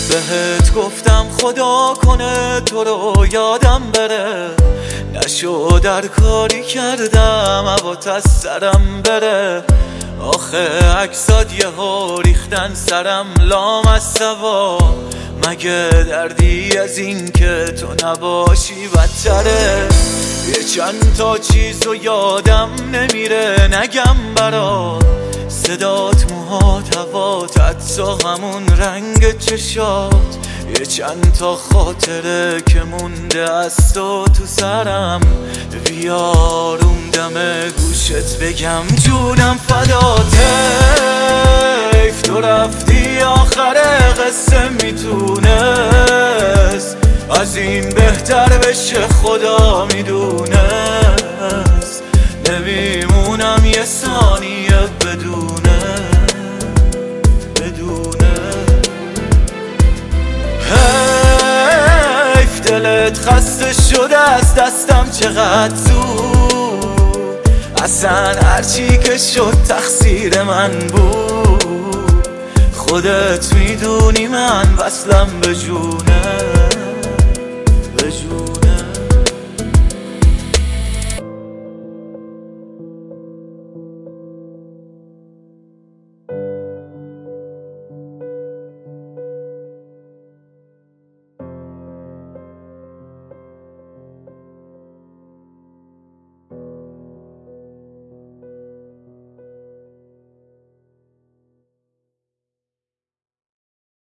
بهت گفتم خدا کنه تو رو یادم بره، نشد در کاری کردم هوات از سرم بره. آخه عکسات یهو ریختن سرم لام از سوا، مگه دردی از این که تو نباشی بدتره. یه چند تا چیزو یادم نمیره نگم برات، صدات، موهات، هوات، حتی همون رنگ چشات. یه چند تا خاطره که مونده از تو سرم، بیاروم دم گوشت بگم جونم فداته. حیف تو رفتی آخر قصه میتونست از این بهتر بشه، خدا میدونست نمیمونم یه ثانیه بدونه حیف دلت خسته شده از دستم چقدر زود، اصلا هرچی که شد تقصیر من بود. خودت میدونی من وصلم به جونه